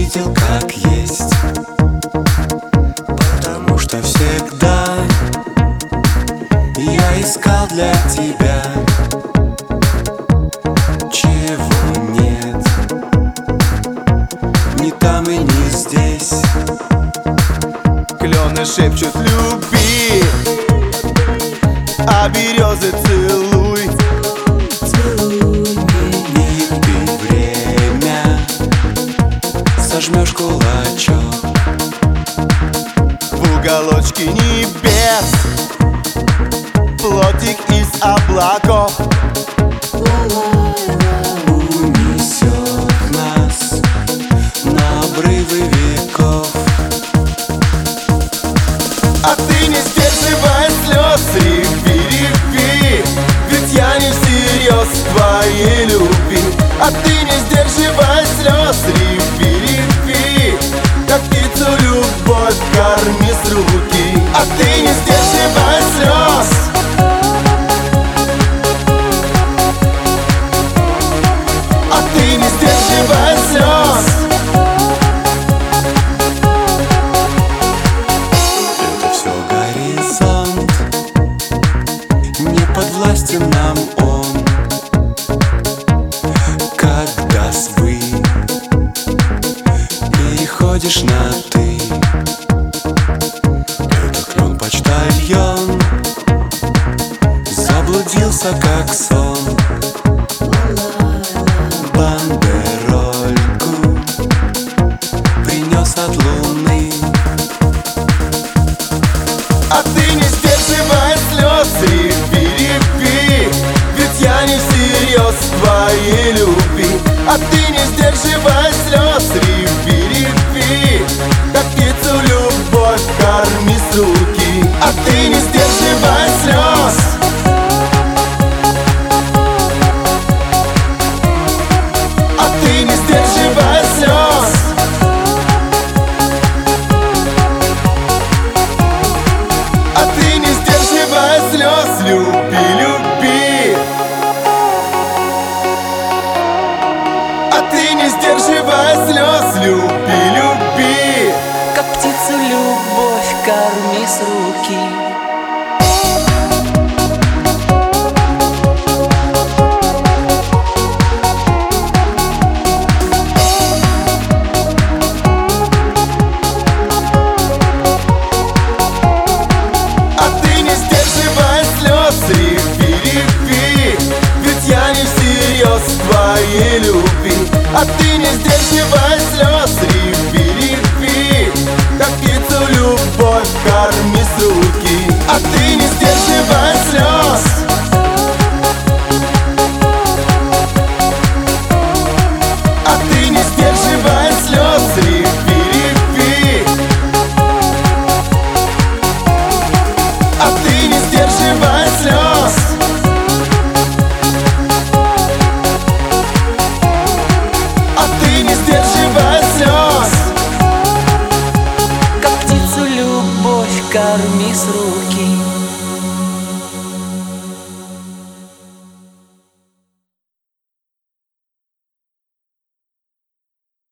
видел как есть, потому что всегда я искал для тебя, чего нет ни там и не здесь. Клены шепчут люби, а березы целуй. И ты время сожмешь кулачок В уголочке небес плотик из облаков унесет нас на обрывы веков. А ты не сдерживай слез, реви, реви, ведь я не всерьез твоей любви. А ты не сдерживай слез, реви, реви, как птицу любовь корми с руки. А ты не сдерживай слез. А ты не сдерживай слез. Это все горизонт, не подвластен нам он. Когда свы переходишь на ты, это клен почтальон заблудился как сон. Бандерольку принес от луны. А ты не сдерживай слез, реви, реви, ведь я не всерьез твоей любви. А ты не сдерживай слез, реви, реви, как птицу любовь корми с руки. А ты не сдерживай слез. А ты не сдерживай слез. А ты не сдерживай слез, люби, люби. А ты не сдерживай слез, люби, люби. Как птицу любовь корми с руки. А ты не сдерживай слез, реви, реви, ведь я не всерьез твоей любви. А ты не сдерживай слез, реви, реви, как птицу любовь корми с руки. А ты не сдерживай слез. А ты не сдерживай